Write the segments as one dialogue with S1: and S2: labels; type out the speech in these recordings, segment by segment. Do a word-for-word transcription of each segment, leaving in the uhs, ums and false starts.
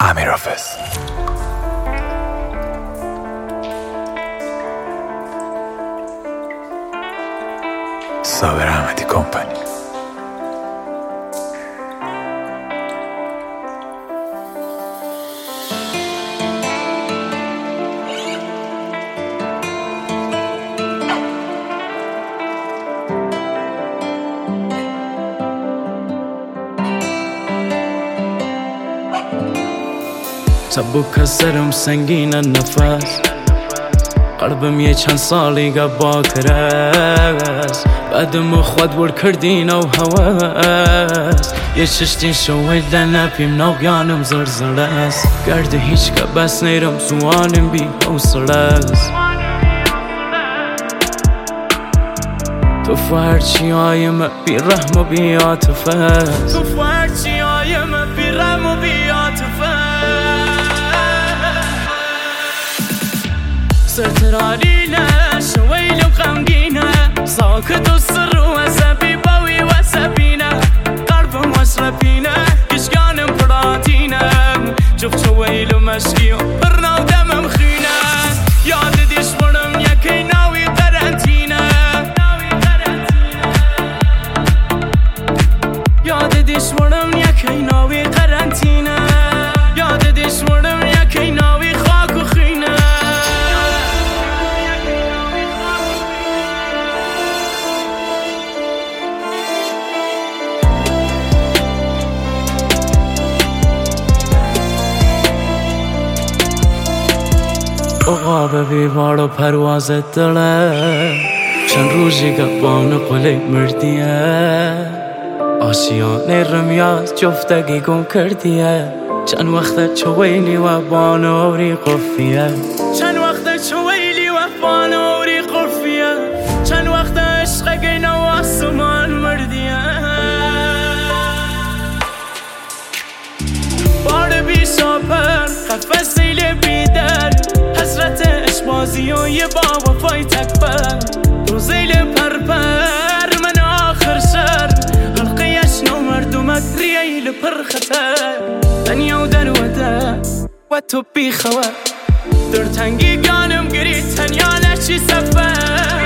S1: امیر حافظ. صابر احمدی کمپانی.
S2: سبک از سرم سنگین نفس، قلبم یه چند سالی گبا کرس، بعدم خود بر کردین و هواس، یه چشتین شوی لنپیم ناگیانم زرزر است، گرده هیچ که بس نیرم سوانم بی حوصله است. تو فرچی آیم بی رحم و بی عاطفه، تو فرچی آیم بی رحم و بی عاطفه. سترالينا شويل وغمقينا، ساكت السر وسبي بوي وسبينا، قلب واشربينا كشكان براتينا، شوف شويل ومشكي برنا ودم مخينا، يا ديش برم يا كيناوي قرنتينا، يا ديش برم يا كيناوي قرنتينا، يا ديش برم يا كيناوي خاك وخينا. عقاب بیوار و پرواز دله، چند روزی گبان قلی مردیه، آسیان رمیاز جفتگی گم کردیه، چند وقت چویلی و بانوری قفیه، چند وقت چویلی و بانوری قفیه، چند وقت عشق گین و آسمان مردیه. بار بی شاپر قفصیل بیدر، حسرت اشبازی و یه با وفای تکبر، روزیل پرپر من آخر شر، حلقیش نو مردمک رییل پر خطر، دنیا و در وده و تو بی خواه، در تنگی گانم گری تنیا نشی سفر،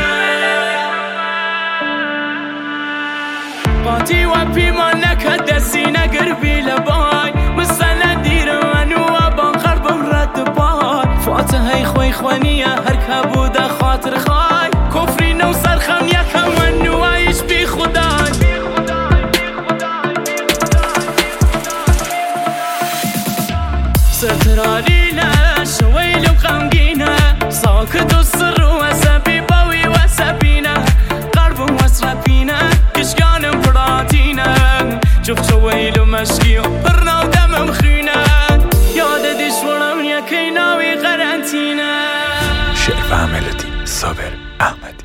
S2: قاتی و پیمان نکد دستی نگر بی لبای، مثلا دیر منو و بان قربم رد بای، فاتحه خوی خوانیه هر که بوده خاطر خای، کفری نو سرخم یکم منو ایش بی خدای. سترالينا شويل وغمقينا، ساكت السر وسبي بوي وسبينا، قلب واسربينا كشكان براتينا، شوف شويل ومشكي برنا ودم مخينا، يا ديش ورم يا كيناوي قرنتينا.
S1: شعر و ملودی صابر احمدی.